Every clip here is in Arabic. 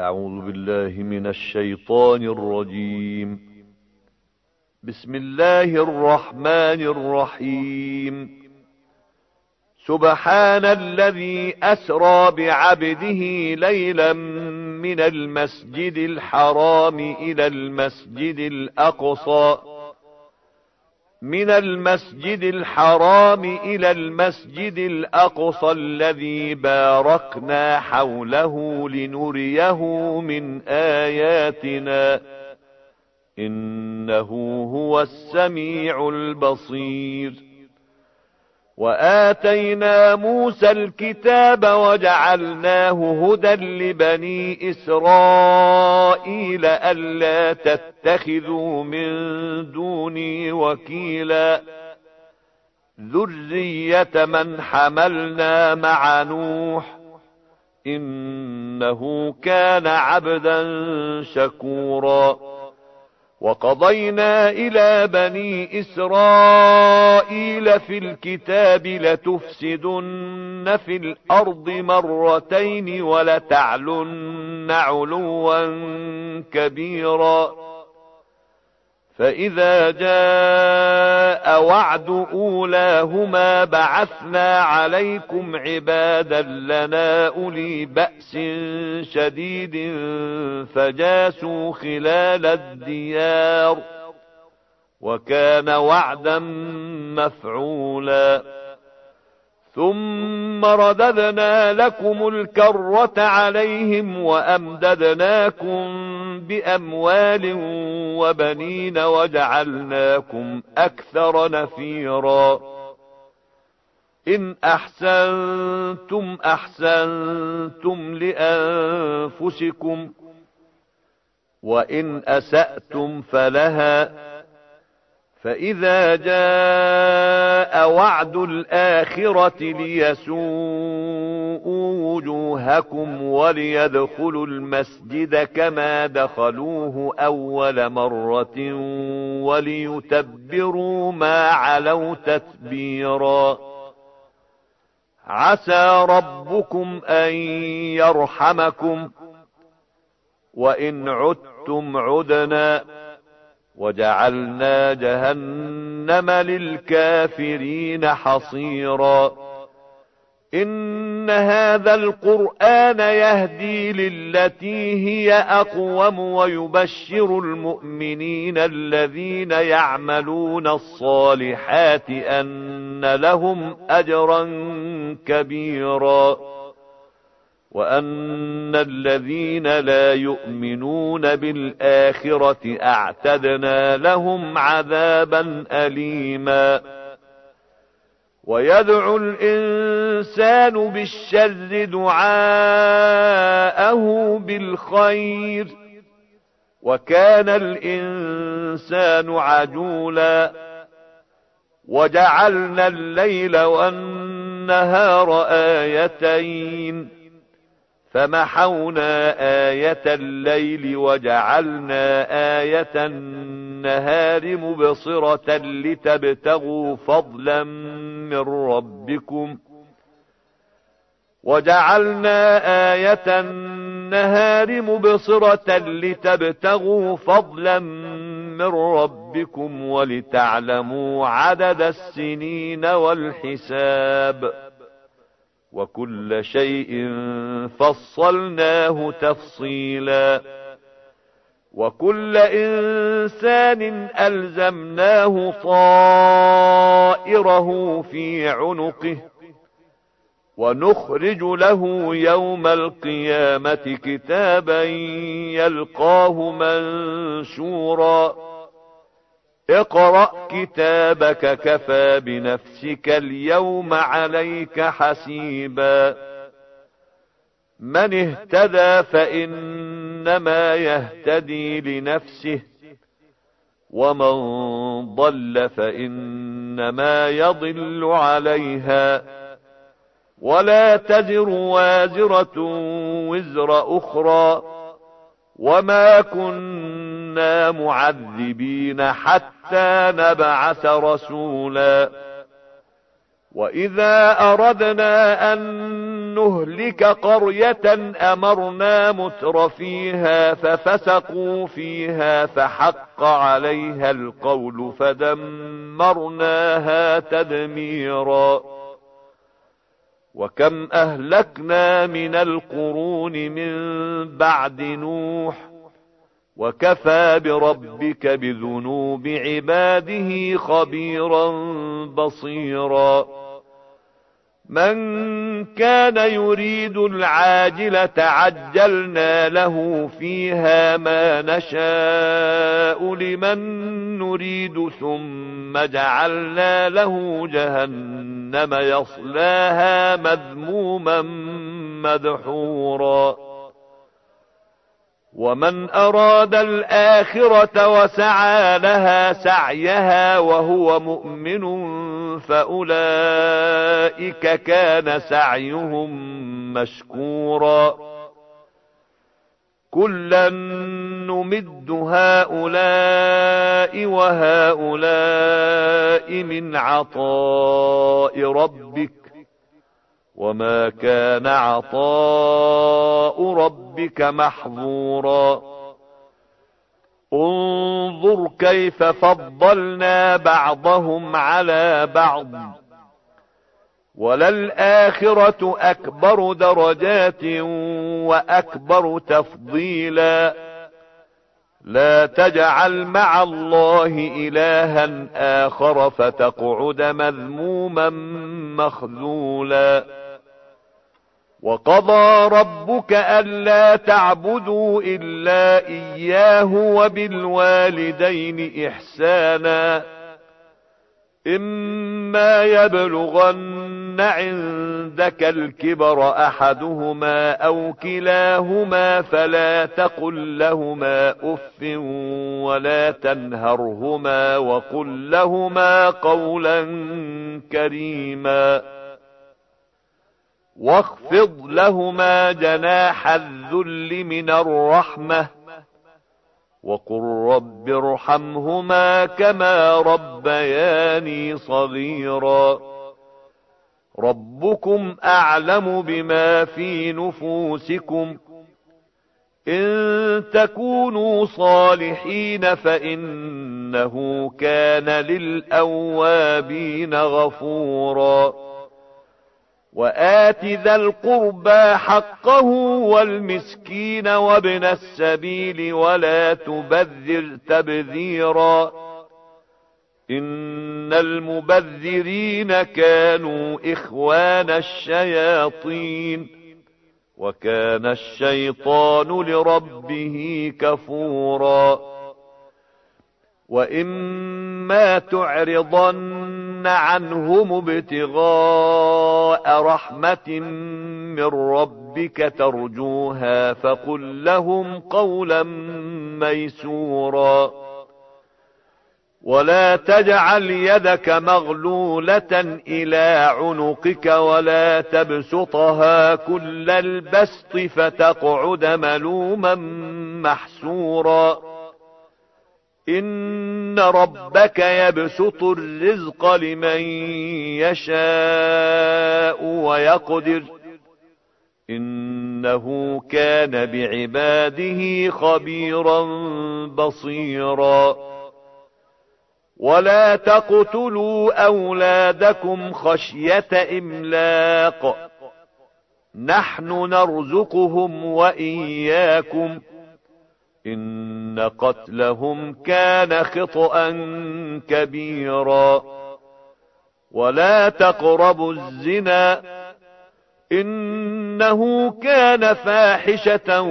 أعوذ بالله من الشيطان الرجيم. بسم الله الرحمن الرحيم. سبحان الذي أسرى بعبده ليلا من المسجد الحرام إلى المسجد الأقصى الذي باركنا حوله لنريه من آياتنا إنه هو السميع البصير. وآتينا موسى الكتاب وجعلناه هدى لبني إسرائيل ألا تتخذوا من دوني وكيلا ذرية من حملنا مع نوح إنه كان عبدا شكورا. وقضينا إلى بني إسرائيل في الكتاب لتفسدن في الأرض مرتين ولتعلن علوا كبيرا. فإذا جاء وعد أولاهما بعثنا عليكم عبادا لنا أولي بأس شديد فجاسوا خلال الديار وكان وعدا مفعولا. ثم رددنا لكم الكرة عليهم وأمددناكم بأموال وبنين وجعلناكم أكثر نفيرا. إن أحسنتم أحسنتم لأنفسكم وإن أسأتم فلها. فإذا جاء وعد الآخرة ليسوءوا وجوهكم وليدخلوا المسجد كما دخلوه أول مرة وليتبروا ما علوا تتبيرا. عسى ربكم أن يرحمكم وإن عدتم عدنا وجعلنا جهنم للكافرين حصيرا. إن هذا القرآن يهدي للتي هي أقوم ويبشر المؤمنين الذين يعملون الصالحات أن لهم أجرا كبيرا وأن الذين لا يؤمنون بالآخرة أعتدنا لهم عذابا أليما. ويدعو الإنسان بالشر دعاءه بالخير وكان الإنسان عجولا. وجعلنا الليل والنهار آيتين فمحونا آية الليل وجعلنا آية النهار مبصرة لتبتغوا فضلا من ربكم ولتعلموا عدد السنين والحساب وكل شيء فصلناه تفصيلا. وكل إنسان ألزمناه طائره في عنقه ونخرج له يوم القيامة كتابا يلقاه منشورا. اقرأ كتابك كفى بنفسك اليوم عليك حسيبا. من اهتدى فإنما يهتدي لنفسه ومن ضل فإنما يضل عليها ولا تزر وازرة وزر أخرى وما كنا معذبين حتى نبعث رسولا. وإذا أردنا أن نهلك قرية أمرنا مترفيها ففسقوا فيها فحق عليها القول فدمرناها تدميرا وكم أهلكنا من القرون من بعد نوح وكفى بربك بذنوب عباده خبيرا بصيرا من كان يريد العاجلة عجلنا له فيها ما نشاء لمن نريد ثم جعلنا له جهنم يصلاها مذموما مدحورا ومن أراد الآخرة وسعى لها سعيها وهو مؤمن فأولئك كان سعيهم مشكورا كلا نمد هؤلاء وهؤلاء من عطاء ربك وما كان عطاء ربك محظورا انظر كيف فضلنا بعضهم على بعض وللآخرة أكبر درجات وأكبر تفضيلا لا تجعل مع الله إلها آخر فتقعد مذموما مخذولا وقضى ربك ألا تعبدوا إلا إياه وبالوالدين إحسانا إما يبلغن عندك الكبر أحدهما أو كلاهما فلا تقل لهما أف ولا تنهرهما وقل لهما قولا كريما واخفض لهما جناح الذل من الرحمة وقل رب ارحمهما كما ربياني صغيرا ربكم أعلم بما في نفوسكم إن تكونوا صالحين فإنه كان للأوابين غفورا وآت ذا القربى حقه والمسكين وابن السبيل ولا تبذر تبذيرا إن المبذرين كانوا إخوان الشياطين وكان الشيطان لربه كفورا وإما تعرضن عنهم ابتغاء رحمة من ربك ترجوها فقل لهم قولا ميسورا ولا تجعل يدك مغلولة إلى عنقك ولا تبسطها كل البسط فتقعد ملوما محسورا إن ربك يبسط الرزق لمن يشاء ويقدر إنه كان بعباده خبيرا بصيرا ولا تقتلوا أولادكم خشية إملاق نحن نرزقهم وإياكم إن قتلهم كان خطأ كبيرا ولا تقربوا الزنا إنه كان فاحشة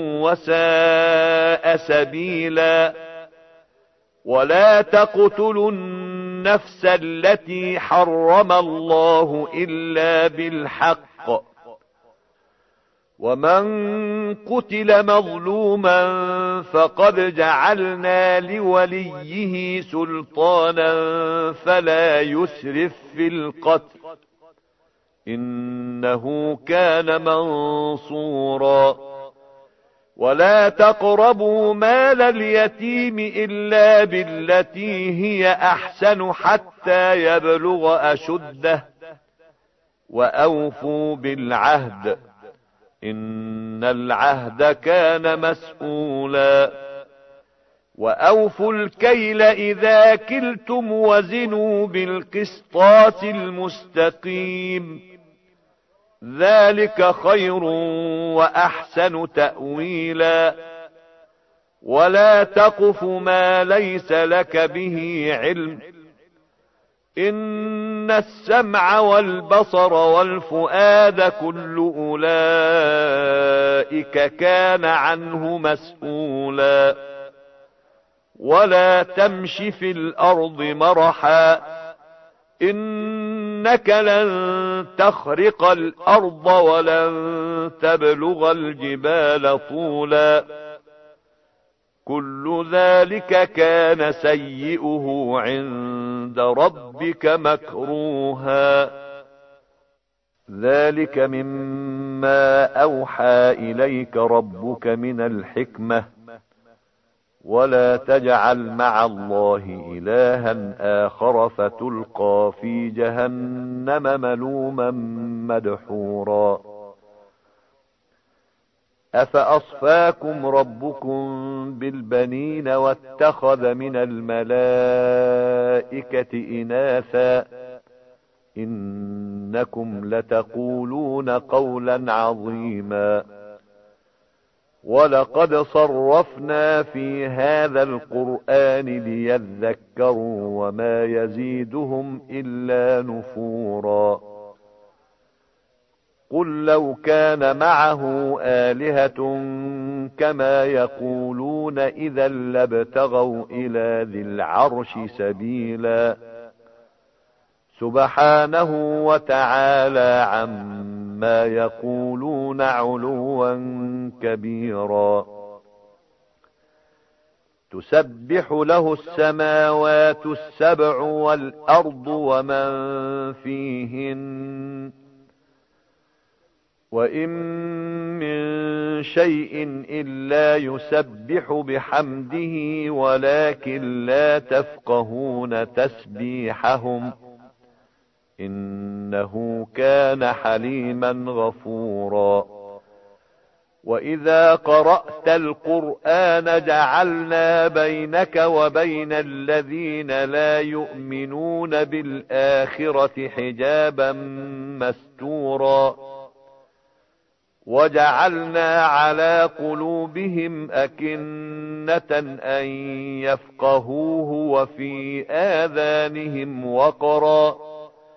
وساء سبيلا ولا تقتلوا النفس التي حرم الله إلا بالحق ومن قتل مظلوما فقد جعلنا لوليه سلطانا فلا يسرف في القتل إنه كان منصورا ولا تقربوا مال اليتيم إلا بالتي هي أحسن حتى يبلغ أشده وأوفوا بالعهد إن العهد كان مسؤولا وأوفوا الكيل إذا كلتم وزنوا بالقسطاس المستقيم ذلك خير وأحسن تأويلا ولا تقف ما ليس لك به علم إن السمع والبصر والفؤاد كل أولئك كان عنه مسؤولا ولا تمش في الأرض مرحا إنك لن تخرق الأرض ولن تبلغ الجبال طولا كل ذلك كان سيئه عند ربك مكروها ذلك مما أوحى إليك ربك من الحكمة ولا تجعل مع الله إلها آخر فتلقى في جهنم ملوما مدحورا أفأصفاكم ربكم بالبنين واتخذ من الملائكة إناثا إنكم لتقولون قولا عظيما ولقد صرفنا في هذا القرآن ليذكروا وما يزيدهم إلا نفورا قل لو كان معه آلهة كما يقولون إذا لابتغوا إلى ذي العرش سبيلا سبحانه وتعالى عما يقولون علوا كبيرا تسبح له السماوات السبع والأرض ومن فيهن وإن من شيء إلا يسبح بحمده ولكن لا تفقهون تسبيحهم إنه كان حليما غفورا وإذا قرأت القرآن جعلنا بينك وبين الذين لا يؤمنون بالآخرة حجابا مستورا وجعلنا على قلوبهم أكنة أن يفقهوه وفي آذانهم وقرا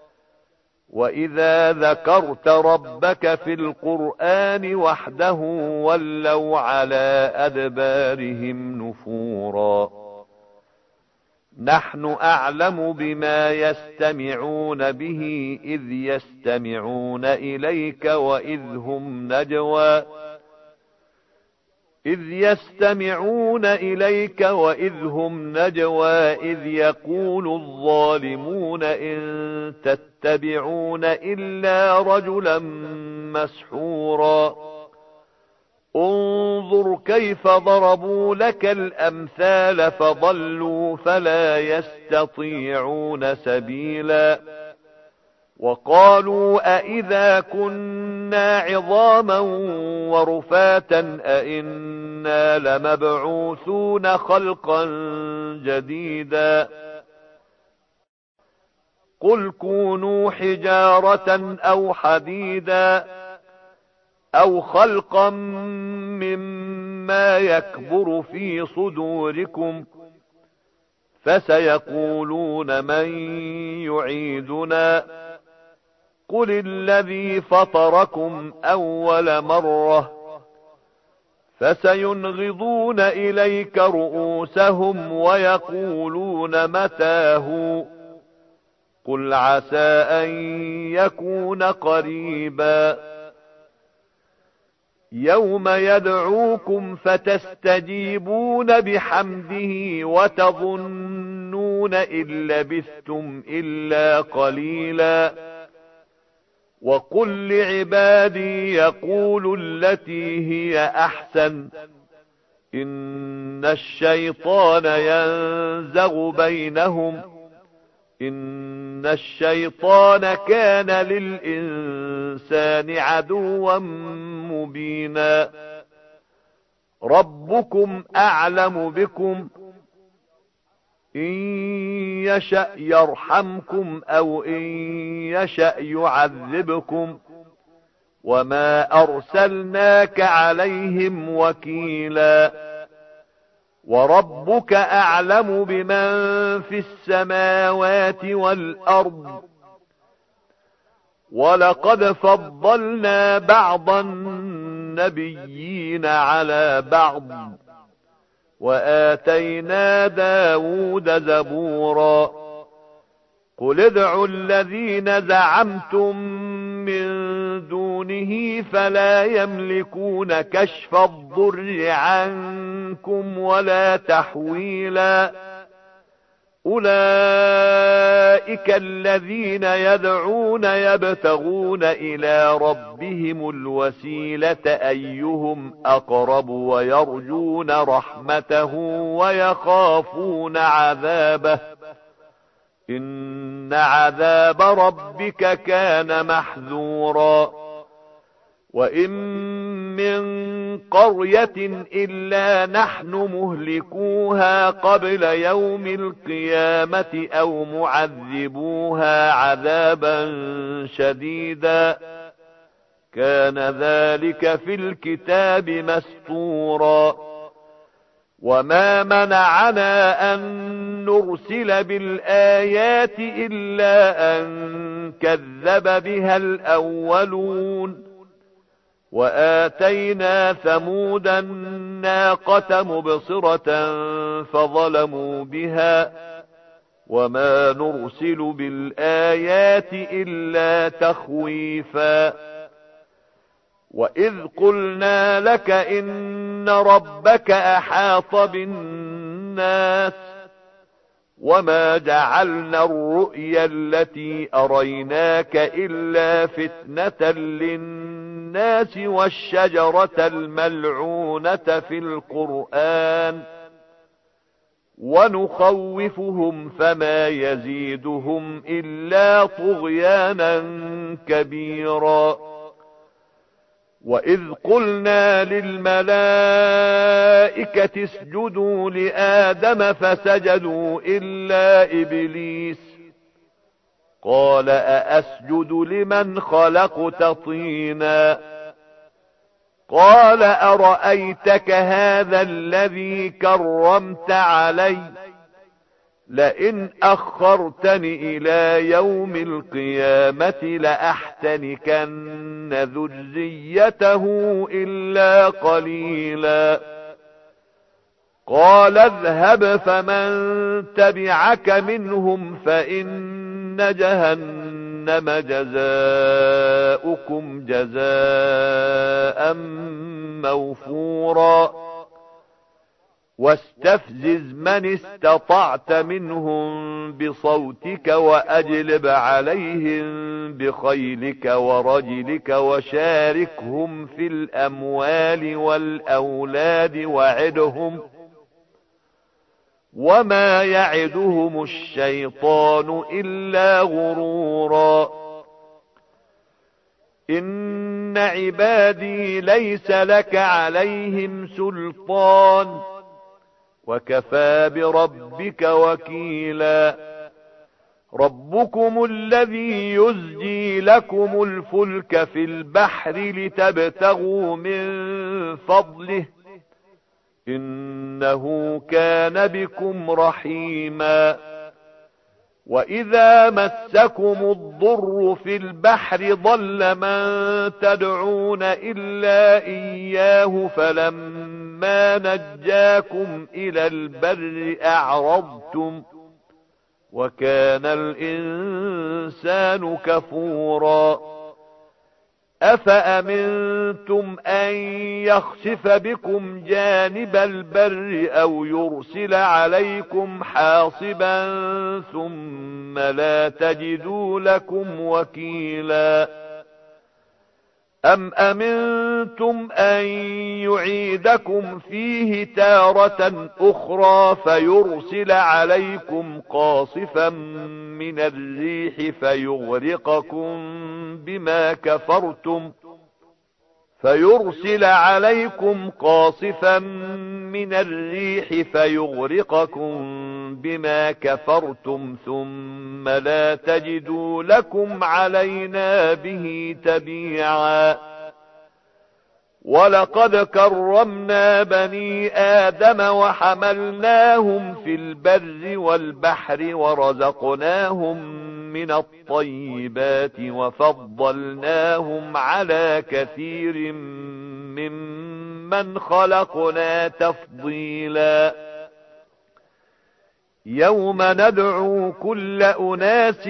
وإذا ذكرت ربك في القرآن وحده ولوا على أدبارهم نفورا نحن أعلم بما يستمعون به إذ يستمعون إليك وإذ هم نجوى إذ يقول الظالمون إن تتبعون إلا رجلا مسحورا انظر كيف ضربوا لك الأمثال فضلوا فلا يستطيعون سبيلا وقالوا أئذا كنا عظاما ورفاتا أئنا لمبعوثون خلقا جديدا قل كونوا حجارة أو حديدا أو خلقا مما يكبر في صدوركم فسيقولون من يعيدنا قل الذي فطركم أول مرة فسينغضون إليك رؤوسهم ويقولون متاه قل عسى أن يكون قريبا يوم يدعوكم فتستجيبون بحمده وتظنون إن لبثتم إلا قليلا وقل لعبادي يقولوا التي هي أحسن إن الشيطان ينزغ بينهم إن الشيطان كان للإنسان عدوا مبينا ربكم أعلم بكم إن يشأ يرحمكم أو إن يشأ يعذبكم وما أرسلناك عليهم وكيلا وربك أعلم بمن في السماوات والأرض ولقد فضلنا بعض النبيين على بعض وآتينا داود زبورا قل ادعوا الذين زعمتم من دونه فلا يملكون كشف الضر عنكم ولا تحويلا أولئك الذين يدعون يبتغون إلى ربهم الوسيلة أيهم أقرب ويرجون رحمته ويخافون عذابه إن عذاب ربك كان محذورا وإن من قرية إلا نحن مهلكوها قبل يوم القيامة أو معذبوها عذابا شديدا كان ذلك في الكتاب مسطورا وما منعنا أن نرسل بالآيات إلا أن كذب بها الأولون وآتينا ثمود الناقة مبصرة فظلموا بها وما نرسل بالآيات إلا تخويفا وإذ قلنا لك إن ربك أحاط بالناس وما جعلنا الرؤيا التي أريناك إلا فتنة للناس والشجرة الملعونة في القرآن ونخوفهم فما يزيدهم إلا طغيانا كبيرا وإذ قلنا للملائكة اسجدوا لآدم فسجدوا إلا إبليس قال أأسجد لمن خلقت طينا قال أرأيتك هذا الذي كرمت علي لئن أخرتني إلى يوم القيامة لأحتنكن ذريته إلا قليلا قال اذهب فمن تبعك منهم فإن جهنم جزاؤكم جزاء موفورا واستفزز من استطعت منهم بصوتك وأجلب عليهم بخيلك ورجلك وشاركهم في الأموال والأولاد وعدهم وما يعدهم الشيطان إلا غرورا إن عبادي ليس لك عليهم سلطان وكفى بربك وكيلا ربكم الذي يزجي لكم الفلك في البحر لتبتغوا من فضله إنه كان بكم رحيما وإذا مسكم الضر في البحر ضل من تدعون إلا إياه فلما نجاكم إلى البر أعرضتم وكان الإنسان كفورا أفأمنتم أن يخسف بكم جانب البر أو يرسل عليكم حاصبا ثم لا تجدوا لكم وكيلا أم أمنتم أن يعيدكم فيه تارة أخرى فيرسل عليكم قاصفا من الريح فيغرقكم بما كفرتم ثم لا تجدوا لكم علينا به تبيعا ولقد كرمنا بني آدم وحملناهم في البر والبحر ورزقناهم من الطيبات وفضلناهم على كثير ممن خلقنا تفضيلا يوم ندعو كل أناس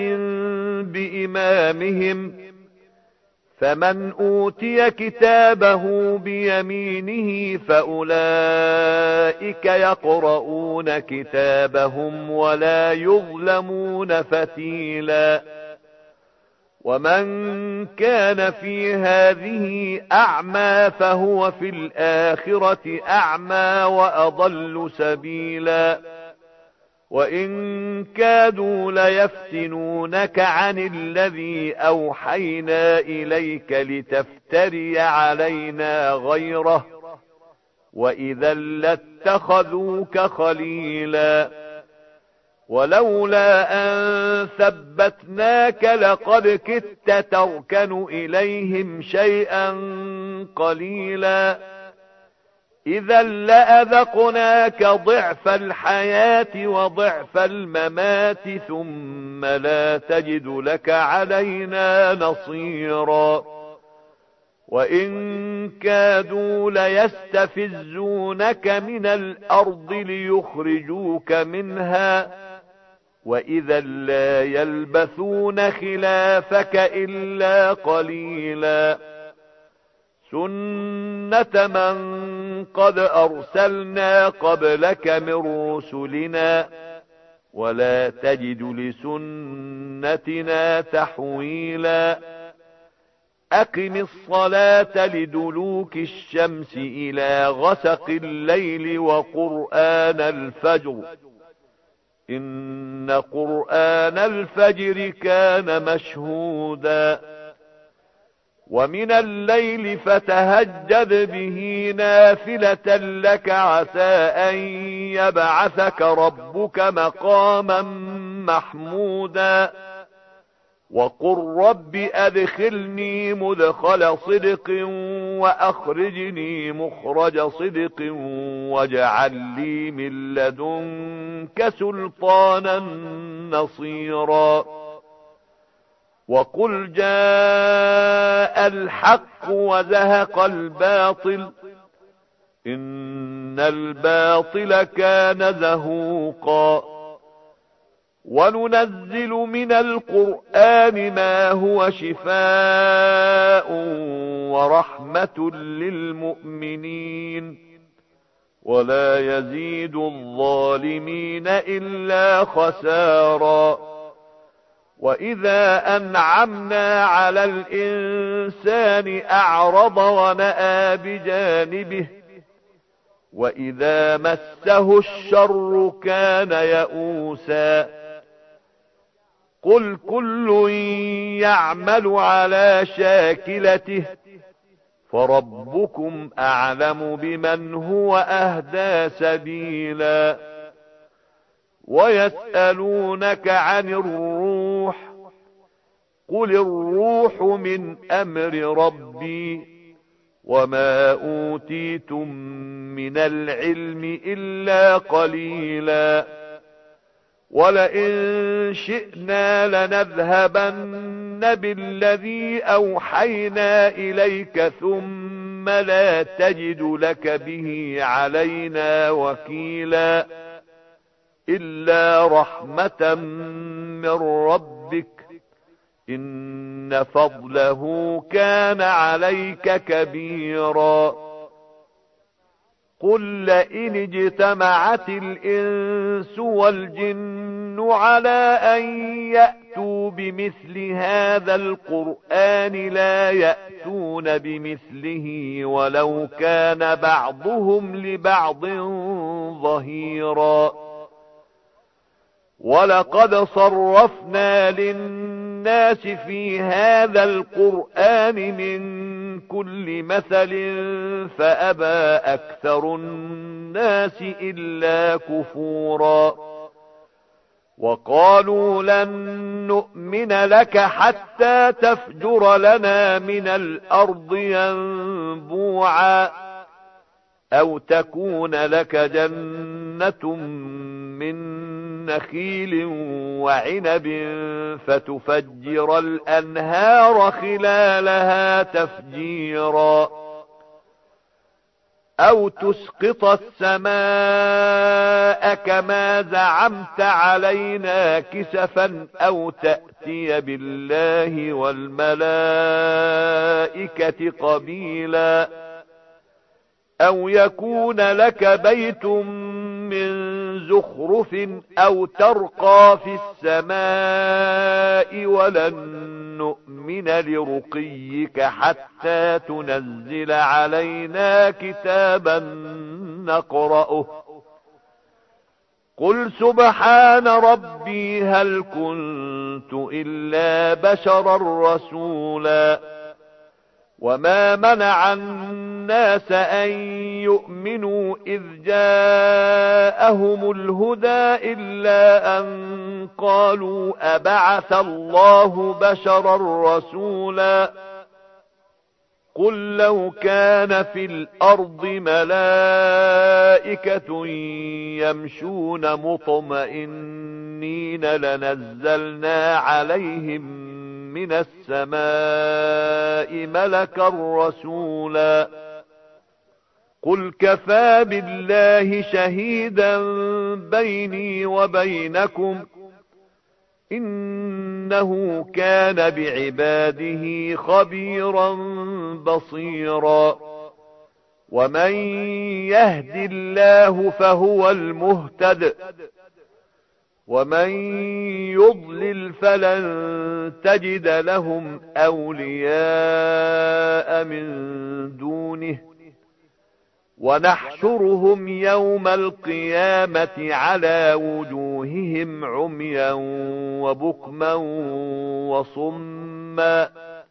بإمامهم فمن أوتي كتابه بيمينه فأولئك يقرؤون كتابهم ولا يظلمون فتيلا ومن كان في هذه أعمى فهو في الآخرة أعمى وأضل سبيلا وإن كادوا ليفتنونك عن الذي أوحينا إليك لتفتري علينا غيره وإذا لاتخذوك خليلا ولولا أن ثبتناك لقد كدت تركن إليهم شيئا قليلا إذا لأذقناك ضعف الحياة وضعف الممات ثم لا تجد لك علينا نصيرا وإن كادوا ليستفزونك من الأرض ليخرجوك منها وإذا لا يلبثون خلافك إلا قليلا سنة من قد أرسلنا قبلك من رسلنا ولا تجد لسنتنا تحويلا أقم الصلاة لدلوك الشمس إلى غسق الليل وقرآن الفجر إن قرآن الفجر كان مشهودا ومن الليل فتهجد به نافلة لك عسى أن يبعثك ربك مقاما محمودا وقل رب أدخلني مدخل صدق وأخرجني مخرج صدق واجعل لي من لدنك سلطانا نصيرا وقل جاء الحق وزهق الباطل إن الباطل كان زهوقا وننزل من القرآن ما هو شفاء ورحمة للمؤمنين ولا يزيد الظالمين إلا خسارا وإذا أنعمنا على الإنسان أعرض ونأى بجانبه وإذا مسه الشر كان يئوسا قل كل يعمل على شاكلته فربكم أعلم بمن هو أهدى سبيلا ويسألونك عن الروح قل الروح من أمر ربي وما أوتيتم من العلم إلا قليلا ولئن شئنا لنذهبن بالذي أوحينا إليك ثم لا تجد لك به علينا وكيلا إلا رحمة من ربك إن فضله كان عليك كبيرا قل لئن اجتمعت الإنس والجن على أن يأتوا بمثل هذا القرآن لا يأتون بمثله ولو كان بعضهم لبعض ظهيرا. ولقد صرفنا للناس في هذا القرآن من كل مثل فأبى أكثر الناس إلا كفورا. وقالوا لن نؤمن لك حتى تفجر لنا من الأرض ينبوعا أو تكون لك جنة من نخيل وعنب فتفجر الأنهار خلالها تفجيرا أو تسقط السماء كما زعمت علينا كسفا أو تأتي بالله والملائكة قبيلا أو يكون لك بيت من زخرف أو ترقى في السماء ولن نؤمن لرقيك حتى تنزل علينا كتابا نقرأه قل سبحان ربي هل كنت إلا بشرا رسولا. وما منع الناس أن يؤمنوا إذ جاءهم الهدى إلا أن قالوا أبعث الله بشرا رسولا. قل لو كان في الأرض ملائكة يمشون مطمئنين لنزلنا عليهم من السماء ملكا رسولا. قل كفى بالله شهيدا بيني وبينكم إنه كان بعباده خبيرا بصيرا. ومن يهد الله فهو المهتد ومن يضلل فلن تجد لهم أولياء من دونه ونحشرهم يوم القيامة على وجوههم عميا وبكما وصما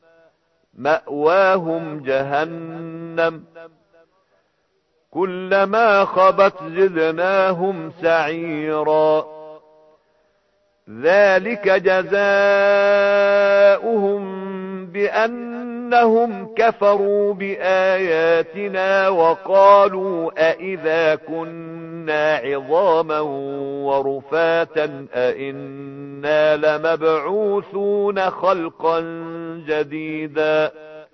مأواهم جهنم كلما خبت زدناهم سعيرا. ذلك جزاؤهم بأنهم كفروا بآياتنا وقالوا أئذا كنا عظاما ورفاتا أئنا لمبعوثون خلقا جديدا.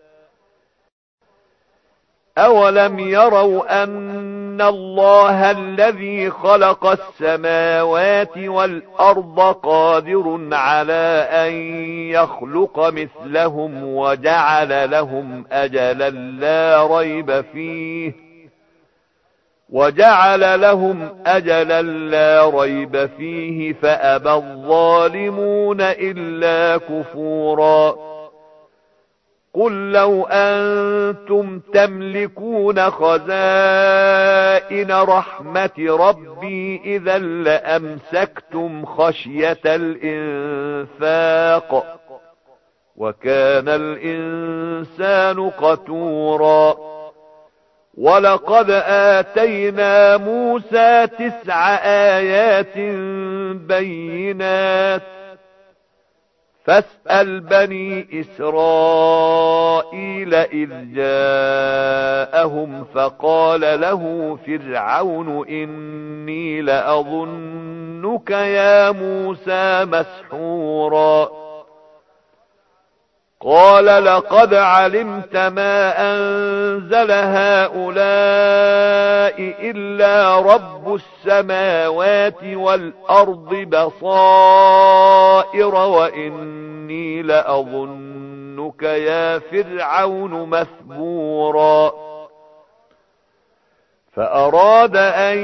أولم يروا أن الله الذي خلق السماوات والأرض قادر على أن يخلق مثلهم وجعل لهم أجلا لا ريب فيه فأبى الظالمون إلا كفورا. قل لو أنتم تملكون خزائن رحمة ربي إذا لأمسكتم خشية الإنفاق وكان الإنسان قتورا. ولقد آتينا موسى 9 آيات بينات فاسأل بني إسرائيل إذ جاءهم فقال له فرعون إني لأظنك يا موسى مسحورا. قال لقد علمت ما أنزل هؤلاء إلا رب السماوات والأرض بصائر وإني لأظنك يا فرعون مثبورا. فأراد أن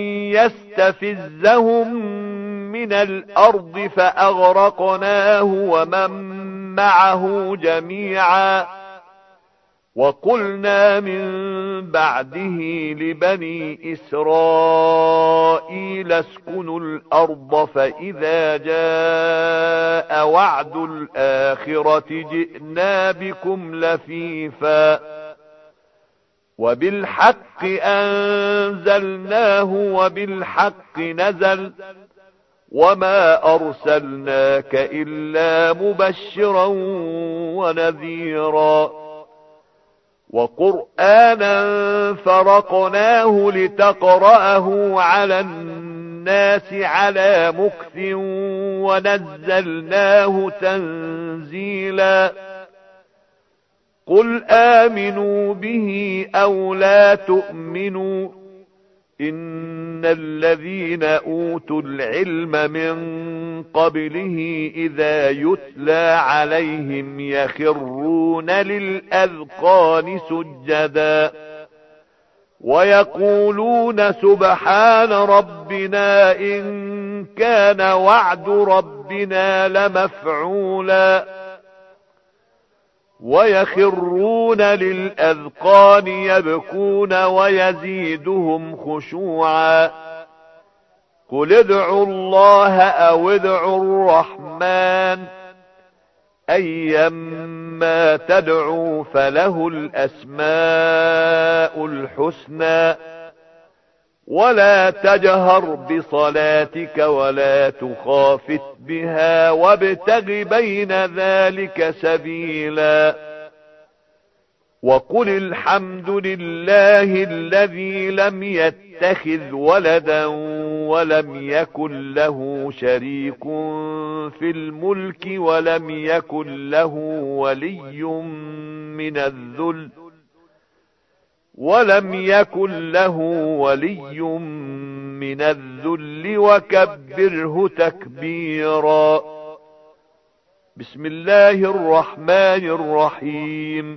يستفزهم من الأرض فأغرقناه ومن معه جميعا وقلنا من بعده لبني إسرائيل اسكنوا الأرض فإذا جاء وعد الآخرة جئنا بكم لفيفا وبالحق أنزلناه وبالحق نزل وما أرسلناك إلا مبشرا ونذيرا وقرآنا فرقناه لتقرأه على الناس على مكث ونزلناه تنزيلا قل آمنوا به أو لا تؤمنوا إن الذين أوتوا العلم من قبله إذا يتلى عليهم يخرون للأذقان سجدا ويقولون سبحان ربنا إن كان وعد ربنا لمفعولا ويخرون للأذقان يبكون ويزيدهم خشوعا قل ادعوا الله أو ادعوا الرحمن أيما تدعوا فله الأسماء الحسنى ولا تجهر بصلاتك ولا تخافت بها وابتغ بين ذلك سبيلا وقل الحمد لله الذي لم يتخذ ولدا ولم يكن له شريك في الملك ولم يكن له ولي من الذل وكبره تكبيرا بسم الله الرحمن الرحيم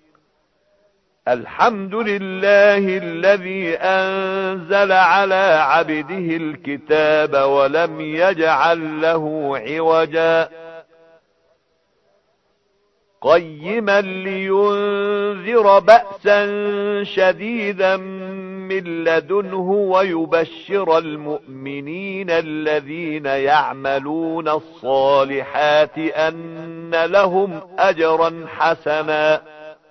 الحمد لله الذي أنزل على عبده الكتاب ولم يجعل له عوجا قيما لينذر بأسا شديدا من لدنه ويبشر المؤمنين الذين يعملون الصالحات أن لهم أجرا حسنا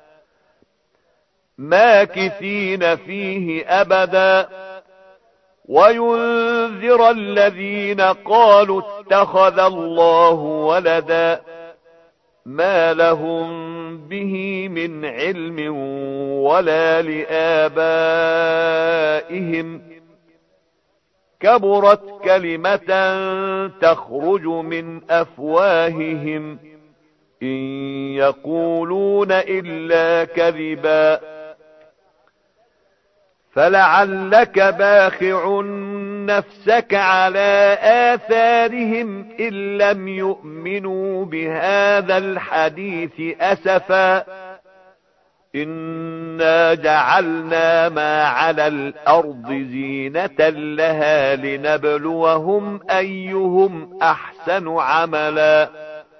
ماكثين فيه أبدا وينذر الذين قالوا اتخذ الله ولدا ما لهم به من علم ولا لآبائهم كبرت كلمة تخرج من أفواههم إن يقولون إلا كذبا فلعلك باخع نفسك على آثارهم إن لم يؤمنوا بهذا الحديث أسفا إنا جعلنا ما على الأرض زينة لها لنبلوهم أيهم أحسن عملا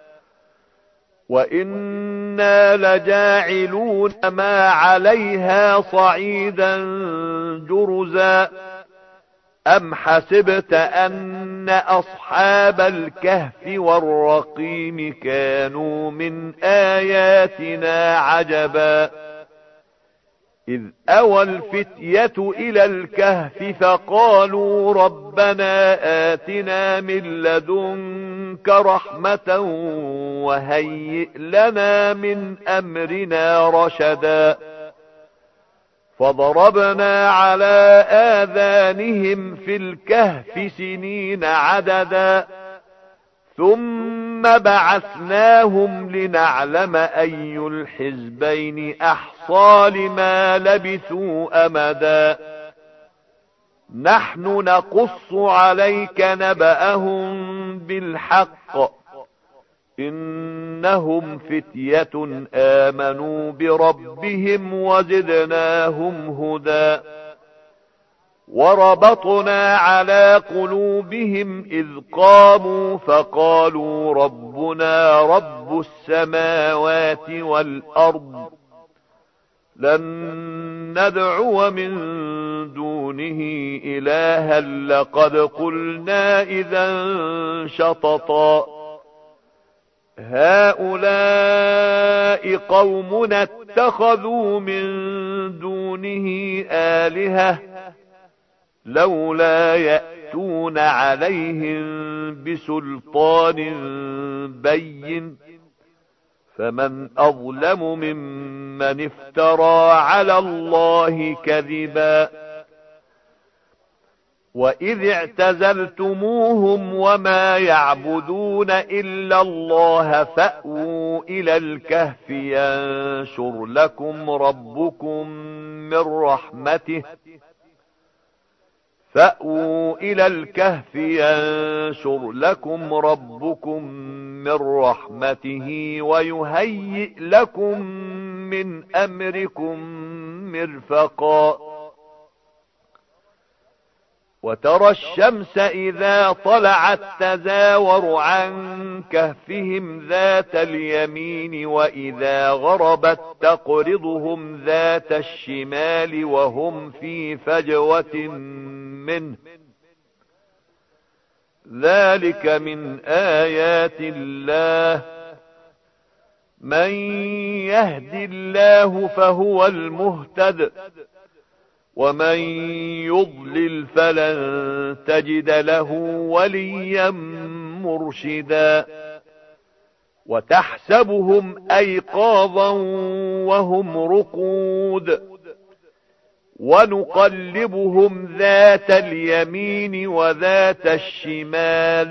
وإنا لجاعلون ما عليها صعيدا جرزا أم حسبت أن أصحاب الكهف والرقيم كانوا من آياتنا عجبا إذ أوى الفتية إلى الكهف فقالوا ربنا آتنا من لدنك رحمة وهيئ لنا من أمرنا رشدا فضربنا على آذانهم في الكهف سنين عددا ثم بعثناهم لنعلم أي الحزبين أحصى لما لبثوا أمدا نحن نقص عليك نبأهم بالحق إنهم فتية آمنوا بربهم وزدناهم هدى وربطنا على قلوبهم إذ قاموا فقالوا ربنا رب السماوات والأرض لن ندعو من دونه إلها لقد قلنا إذا شططا هؤلاء قومنا اتخذوا من دونه آلهة لولا يأتون عليهم بسلطان بين فمن أظلم ممن افترى على الله كذبا وإذ اعتزلتموهم وما يعبدون إلا الله فأووا إلى الكهف ينشر لكم ربكم من رحمته فأووا إلى الكهف ينشر لكم ربكم من رحمته ويهيئ لكم من أمركم مرفقا وترى الشمس إذا طلعت تزاور عن كهفهم ذات اليمين وإذا غربت تقرضهم ذات الشمال وهم في فجوة منه ذلك من آيات الله من يهد الله فهو المهتد ومن يضلل فلن تجد له وليا مرشدا وتحسبهم أيقاظا وهم رقود ونقلبهم ذات اليمين وذات الشمال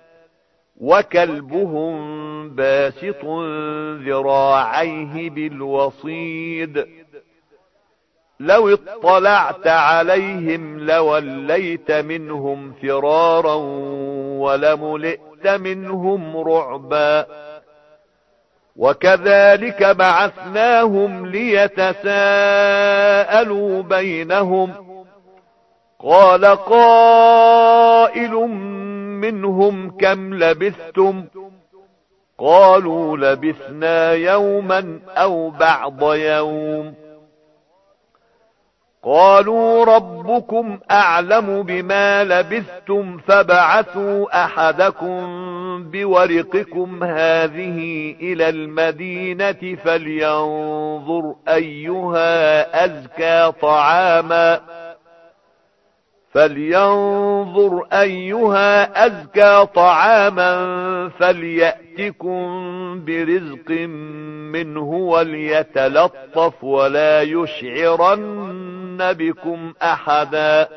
وكلبهم باسط ذراعيه بالوصيد لو اطلعت عليهم لوليت منهم فرارا ولملئت منهم رعبا وكذلك بعثناهم ليتساءلوا بينهم قال قائل منهم كم لبثتم قالوا لبثنا يوما أو بعض يوم قالوا ربكم أعلم بما لبثتم فابعثوا أحدكم بورقكم هذه إلى المدينة فلينظر أيها أزكى طعاما فليأتكم برزق منه وليتلطف ولا يشعرن بكم أحدا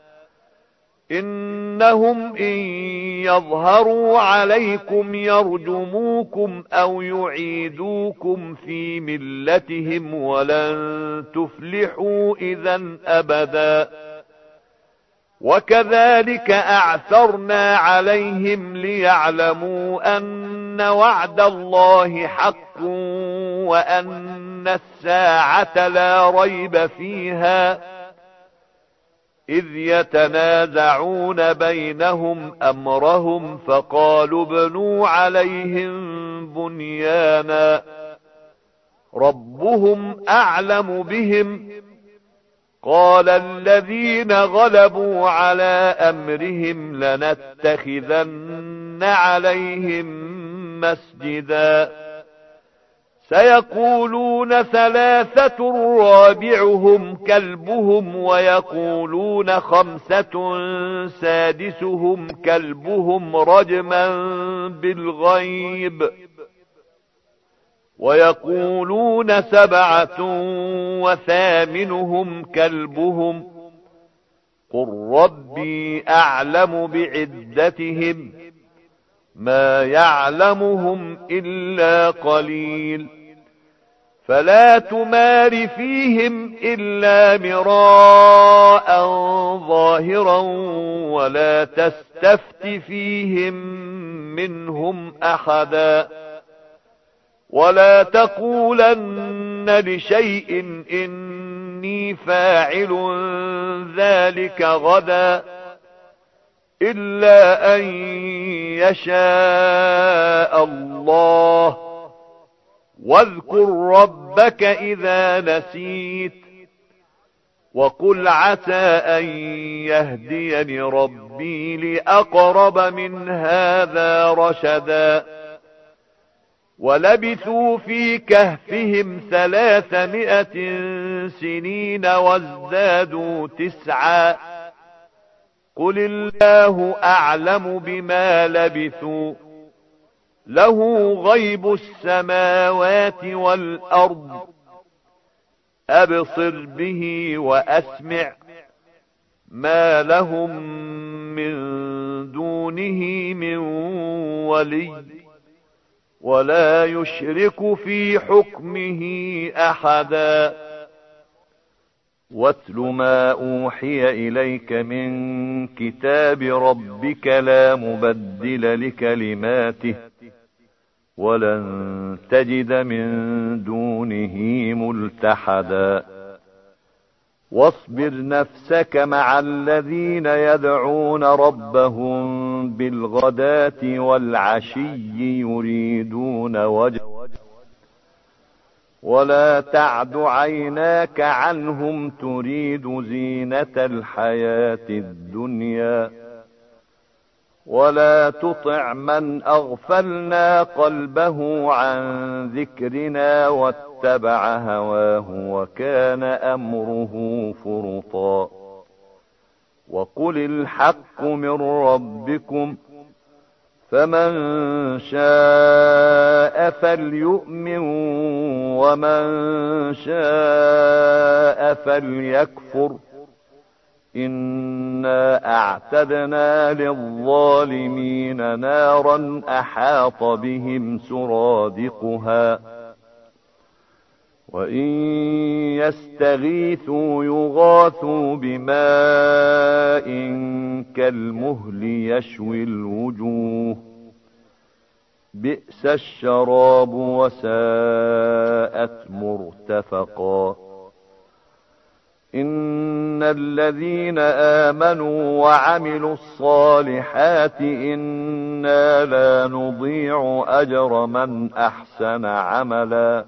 إنهم إن يظهروا عليكم يرجموكم أو يعيدوكم في ملتهم ولن تفلحوا إذا أبدا وكذلك أعثرنا عليهم ليعلموا أن وعد الله حق وأن الساعة لا ريب فيها إذ يتنازعون بينهم أمرهم فقالوا ابنوا عليهم بنيانا ربهم أعلم بهم قال الذين غلبوا على أمرهم لنتخذن عليهم مسجدا سيقولون ثلاثة رابعهم كلبهم ويقولون خمسة سادسهم كلبهم رجما بالغيب ويقولون سبعة وثامنهم كلبهم قل ربي أعلم بعدتهم ما يعلمهم إلا قليل فلا تمار فيهم إلا مراء ظاهرا ولا تستفت فيهم منهم أحدا ولا تقولن لشيء إني فاعل ذلك غدا إلا أن يشاء الله واذكر ربك إذا نسيت وقل عسى أن يهديني ربي لأقرب من هذا رشدا ولبثوا في كهفهم 300 سنين وازدادوا 9 قل الله أعلم بما لبثوا له غيب السماوات والأرض أبصر به وأسمع ما لهم من دونه من ولي ولا يشرك في حكمه أحدا واتل ما أوحي إليك من كتاب ربك لا مبدل لكلماته ولن تجد من دونه ملتحدا واصبر نفسك مع الذين يدعون ربهم بالغداة والعشي يريدون وجهه ولا تعد عيناك عنهم تريد زينة الحياة الدنيا ولا تطع من أغفلنا قلبه عن ذكرنا واتبع هواه وكان أمره فرطا وقل الحق من ربكم فمن شاء فليؤمن ومن شاء فليكفر إنا أعتدنا للظالمين نارا أحاط بهم سرادقها وإن يستغيثوا يغاثوا بماء كالمهل يشوي الوجوه بئس الشراب وساءت مرتفقا إن الذين آمنوا وعملوا الصالحات إنا لا نضيع أجر من أحسن عملا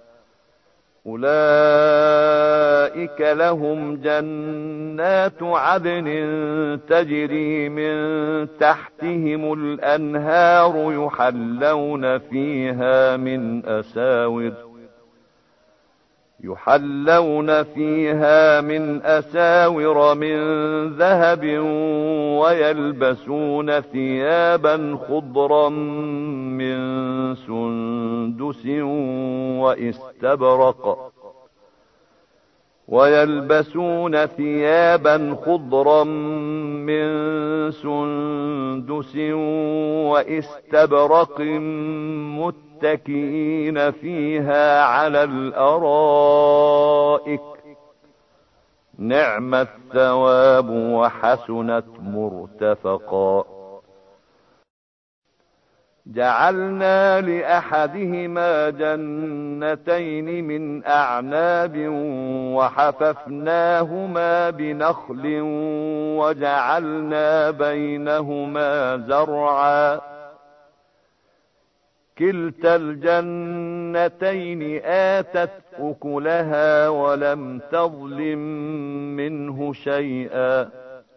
أولئك لهم جنات عدن تجري من تحتهم الأنهار يحلون فيها من أساور من ذهب ويلبسون ثيابا خضرا من سندس واستبرق متكئين فيها على الأرائك نعم الثواب وحسنت مرتفقا جعلنا لأحدهما جنتين من أعناب وحففناهما بنخل وجعلنا بينهما زرعا كلتا الجنتين آتت أكلها ولم تظلم منه شيئا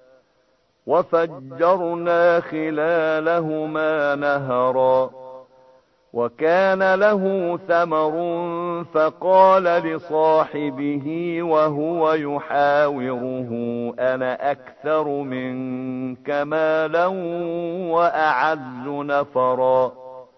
وفجرنا خلالهما نهرا وكان له ثمر فقال لصاحبه وهو يحاوره أنا أكثر منك مالا وأعز نفرا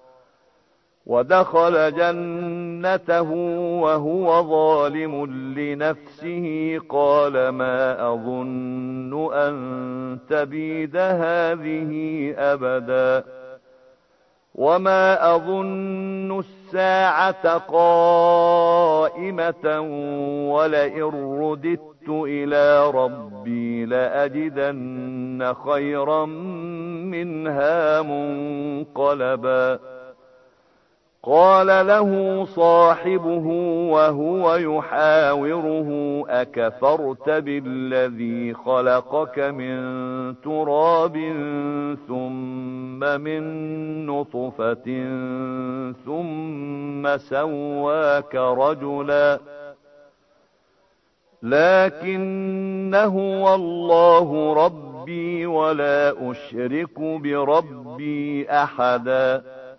ودخل جنته وهو ظالم لنفسه قال ما أظن أن تبيد هذه أبدا وما أظن الساعة قائمة ولئن رددت إلى ربي لأجدن خيرا منها منقلبا قال له صاحبه وهو يحاوره أكفرت بالذي خلقك من تراب ثم من نطفة ثم سواك رجلا لكن هو الله ربي ولا أشرك بربي أحدا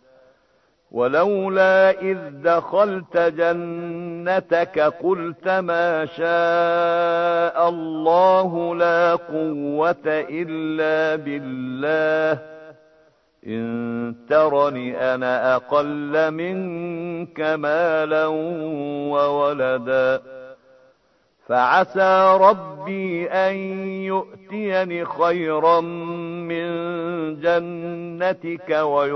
ولولا إذ دخلت جنتك قلت ما شاء الله لا قوة إلا بالله إن ترني أنا أقل منك مالا وولدا فعسى ربي أن يؤتيني خيرا من جنتك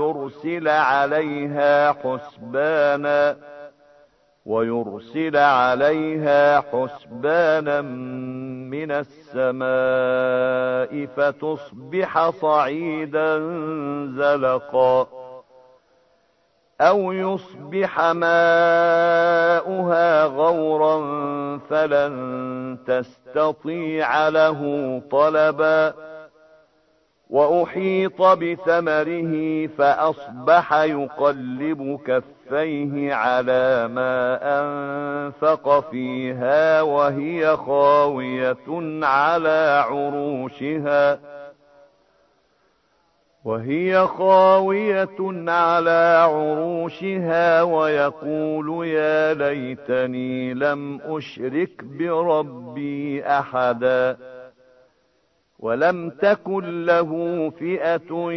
ويرسل عليها حسبانا من السماء فتصبح صعيدا زلقا أو يصبح ماؤها غورا فلن تستطيع له طلبا وأحيط بثمره فأصبح يقلب كفيه على ما أنفق فيها وهي خاوية على عروشها ويقول يا ليتني لم أشرك بربي أحدا ولم تكن له فئة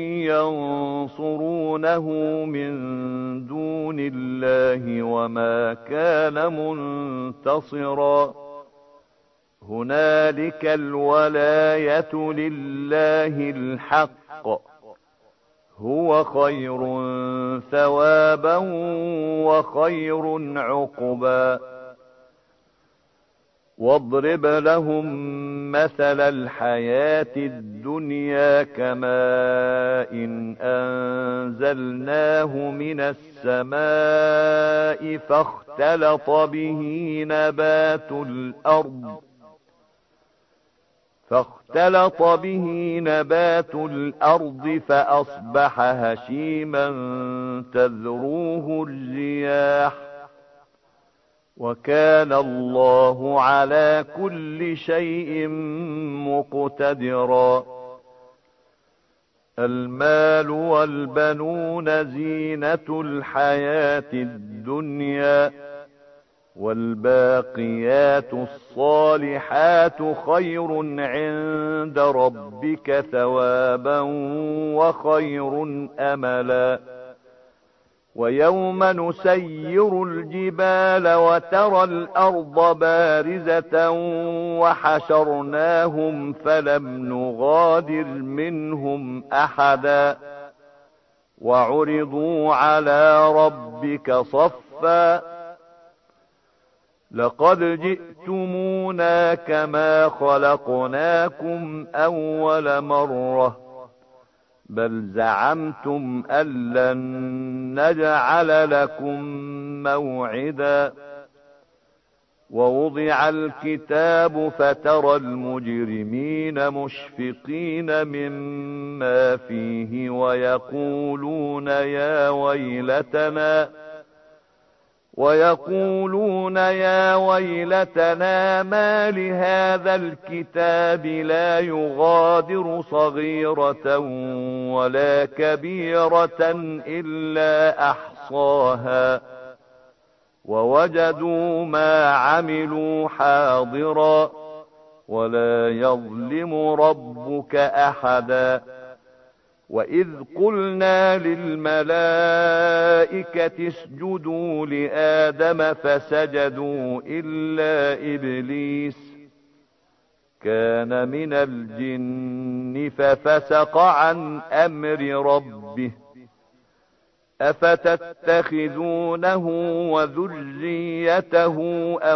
ينصرونه من دون الله وما كان منتصرا هنالك الولاية لله الحق هو خير ثوابا وخير عقبا واضرب لهم مثل الحياة الدنيا كماء إن أنزلناه من السماء فاختلط به نبات الأرض فأصبح هشيما تذروه الرياح وكان الله على كل شيء مقتدرا المال والبنون زينة الحياة الدنيا والباقيات الصالحات خير عند ربك ثوابا وخير أملا ويوم نسير الجبال وترى الأرض بارزة وحشرناهم فلم نغادر منهم أحدا وعرضوا على ربك صفا لقد جئتمونا كما خلقناكم أول مرة بل زعمتم أن لن نجعل لكم موعدا ووضع الكتاب فترى المجرمين مشفقين مما فيه ويقولون يا ويلتنا ما لهذا الكتاب لا يغادر صغيرة ولا كبيرة إلا أحصاها ووجدوا ما عملوا حاضرا ولا يظلم ربك أحدا وإذ قلنا للملائكة اسجدوا لآدم فسجدوا إلا إبليس كان من الجن ففسق عن أمر ربه أفتتخذونه وذريته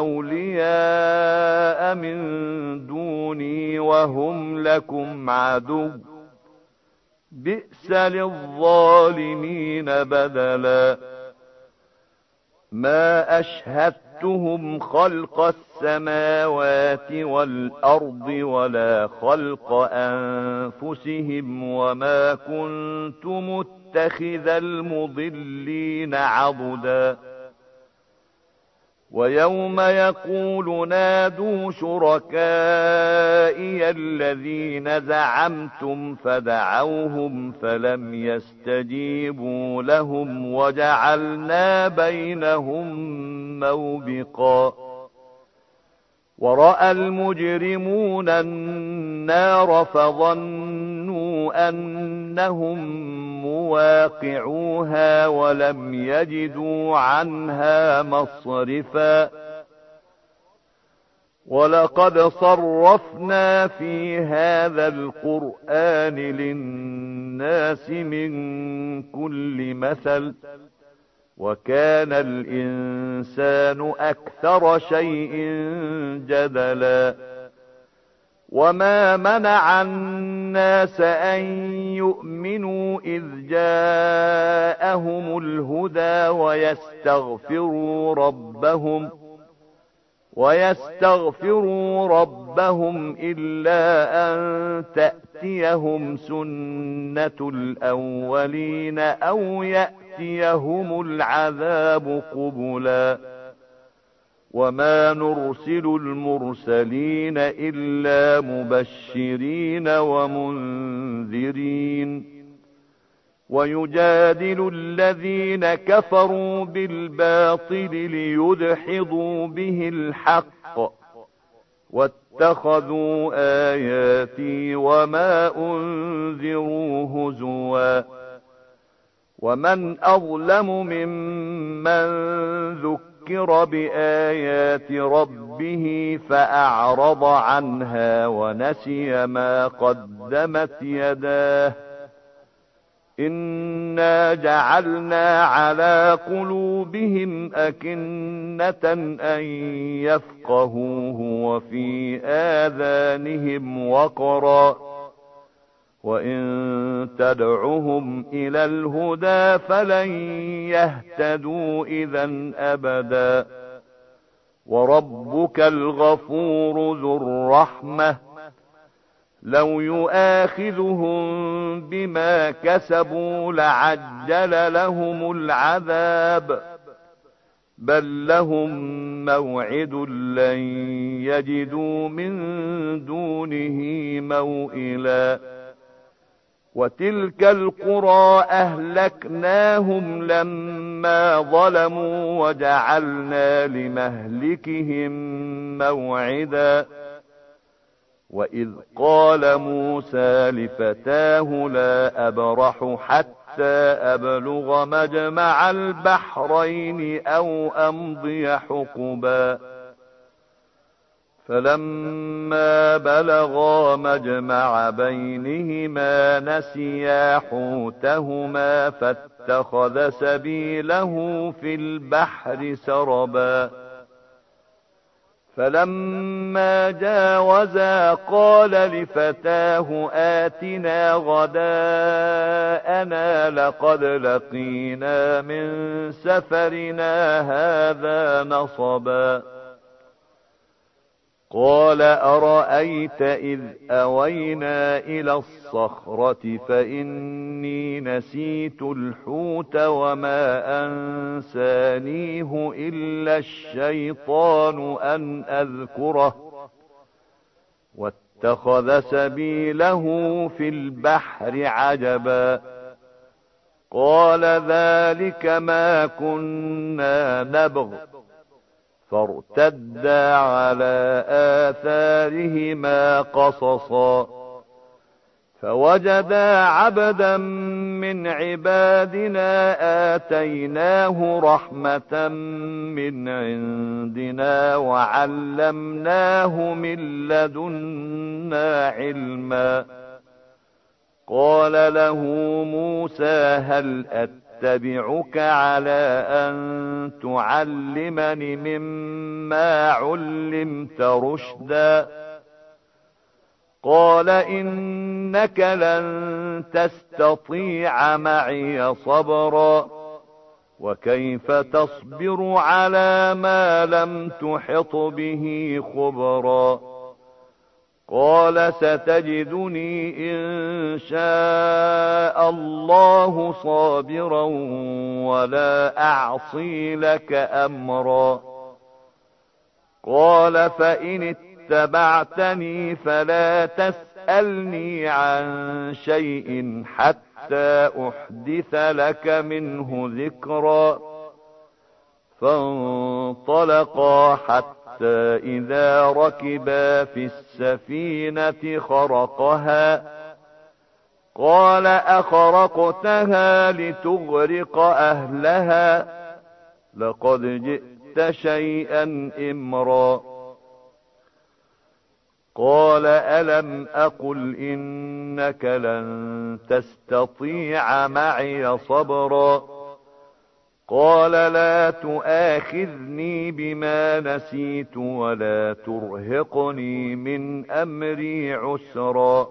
أولياء من دوني وهم لكم عدو بئس للظالمين بدلا ما أشهدتهم خلق السماوات والأرض ولا خلق أنفسهم وما كنت متخذ المضلين عضدا ويوم يقول نادوا شركائي الذين زعمتم فدعوهم فلم يستجيبوا لهم وجعلنا بينهم موبقا ورأى المجرمون النار فظنوا أنهم مواقعوها ولم يجدوا عنها مصرفا ولقد صرفنا في هذا القرآن للناس من كل مثل وكان الإنسان أكثر شيء جدلا وما منع الناس أن يؤمنوا إذ جاءهم الهدى ويستغفروا ربهم إلا أن تأتيهم سنة الأولين أو يأتيهم العذاب قبلا وما نرسل المرسلين إلا مبشرين ومنذرين ويجادل الذين كفروا بالباطل ليدحضوا به الحق واتخذوا آياتي وما أنذروا هزوا ومن أظلم ممن ذكر بآيات ربه فأعرض عنها ونسي ما قدمت يداه إنا جعلنا على قلوبهم أكنة أن يفقهوه وفي آذانهم وقرا وإن تدعهم إلى الهدى فلن يهتدوا إذا أبدا وربك الغفور ذو الرحمة لو يؤاخذهم بما كسبوا لعجل لهم العذاب بل لهم موعد لن يجدوا من دونه موئلا وتلك القرى أهلكناهم لما ظلموا وجعلنا لمهلكهم موعدا وإذ قال موسى لفتاه لا أبرح حتى أبلغ مجمع البحرين أو أمضي حقبا فلما بلغا مجمع بينهما نسيا حوتهما فاتخذ سبيله في البحر سربا فلما جاوزا قال لفتاه آتنا غداءنا لقد لقينا من سفرنا هذا نصبا قال أرأيت إذ أوينا إلى الصخرة فإني نسيت الحوت وما أنسانيه إلا الشيطان أن أذكره واتخذ سبيله في البحر عجبا قال ذلك ما كنا نبغ فارتدا على آثارهما قصصا فوجدا عبدا من عبادنا آتيناه رحمة من عندنا وعلمناه من لدنا علما قال له موسى هل أتبعك على أن تعلمني مما علمت رشدا قال إنك لن تستطيع معي صبرا وكيف تصبر على ما لم تحط به خبرا قال ستجدني إن شاء الله صابرا ولا أعصي لك أمرا قال فإن اتبعتني فلا تسألني عن شيء حتى أحدث لك منه ذكرا فانطلقا حتى إذا ركبا في السفينة خرقها قال أخرقتها لتغرق أهلها لقد جئت شيئا إمرا قال ألم أقل إنك لن تستطيع معي صبرا قال لا تؤاخذني بما نسيت ولا ترهقني من أمري عسرا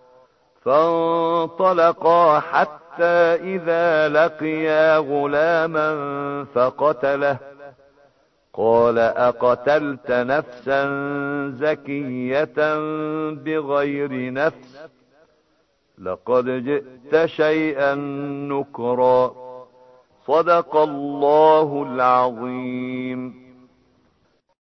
فانطلقا حتى إذا لقيا غلاما فقتله قال أقتلت نفسا زكية بغير نفس لقد جئت شيئا نكرا صدق الله العظيم.